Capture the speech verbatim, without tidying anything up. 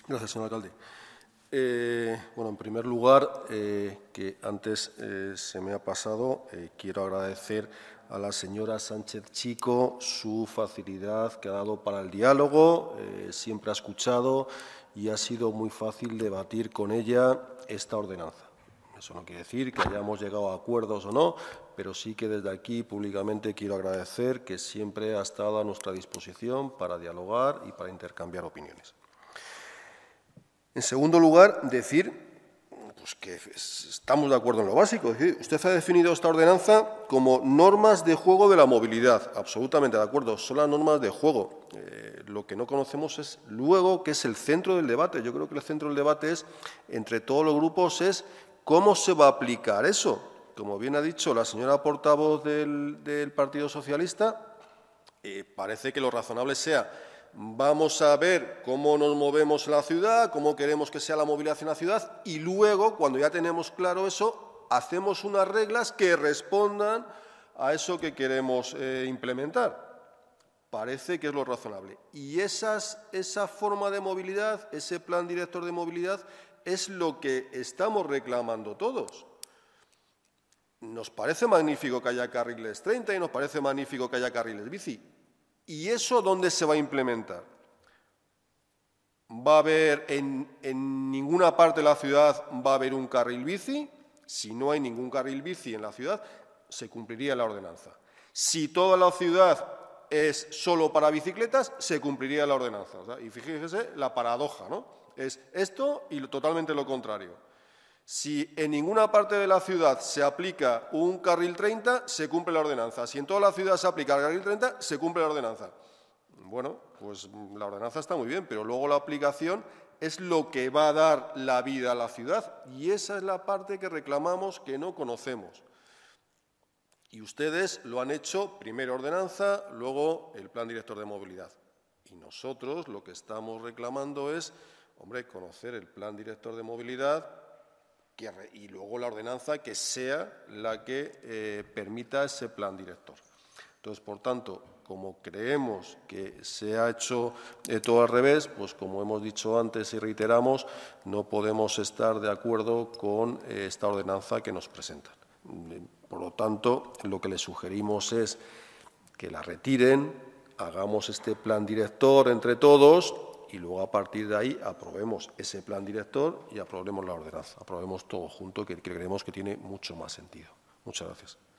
Gracias, señor alcalde. Eh, bueno, en primer lugar, eh, que antes eh, se me ha pasado, eh, quiero agradecer a la señora Sánchez Chico su facilidad que ha dado para el diálogo, eh, siempre ha escuchado y ha sido muy fácil debatir con ella esta ordenanza. Eso no quiere decir que hayamos llegado a acuerdos o no, pero sí que desde aquí públicamente quiero agradecer que siempre ha estado a nuestra disposición para dialogar y para intercambiar opiniones. En segundo lugar, decir pues, que estamos de acuerdo en lo básico. Es decir, usted ha definido esta ordenanza como normas de juego de la movilidad. Absolutamente de acuerdo, son las normas de juego. Eh, lo que no conocemos es luego qué es el centro del debate. Yo creo que el centro del debate es, entre todos los grupos, es cómo se va a aplicar eso. Como bien ha dicho la señora portavoz del, del Partido Socialista, eh, parece que lo razonable sea vamos a ver cómo nos movemos en la ciudad, cómo queremos que sea la movilidad en la ciudad y luego, cuando ya tenemos claro eso, hacemos unas reglas que respondan a eso que queremos eh, implementar. Parece que es lo razonable. Y esas, esa forma de movilidad, ese plan director de movilidad, es lo que estamos reclamando todos. Nos parece magnífico que haya carriles treinta y nos parece magnífico que haya carriles bici. ¿Y eso dónde se va a implementar? ¿Va a haber en, en ninguna parte de la ciudad va a haber un carril bici? Si no hay ningún carril bici en la ciudad, se cumpliría la ordenanza. Si toda la ciudad es solo para bicicletas, se cumpliría la ordenanza. O sea, y fíjese la paradoja, ¿no? Es esto y totalmente lo contrario. Si en ninguna parte de la ciudad se aplica un carril treinta, se cumple la ordenanza. Si en toda la ciudad se aplica el carril treinta, se cumple la ordenanza. Bueno, pues la ordenanza está muy bien, pero luego la aplicación es lo que va a dar la vida a la ciudad. Y esa es la parte que reclamamos que no conocemos. Y ustedes lo han hecho, primero ordenanza, luego el plan director de movilidad. Y nosotros lo que estamos reclamando es, hombre, conocer el plan director de movilidad que, y luego la ordenanza que sea la que eh, permita ese plan director. Entonces, por tanto, como creemos que se ha hecho eh, todo al revés, pues como hemos dicho antes y reiteramos, no podemos estar de acuerdo con eh, esta ordenanza que nos presentan. Por lo tanto, lo que les sugerimos es que la retiren, hagamos este plan director entre todos y luego a partir de ahí aprobemos ese plan director y aprobemos la ordenanza. Aprobemos todo junto, que creemos que tiene mucho más sentido. Muchas gracias.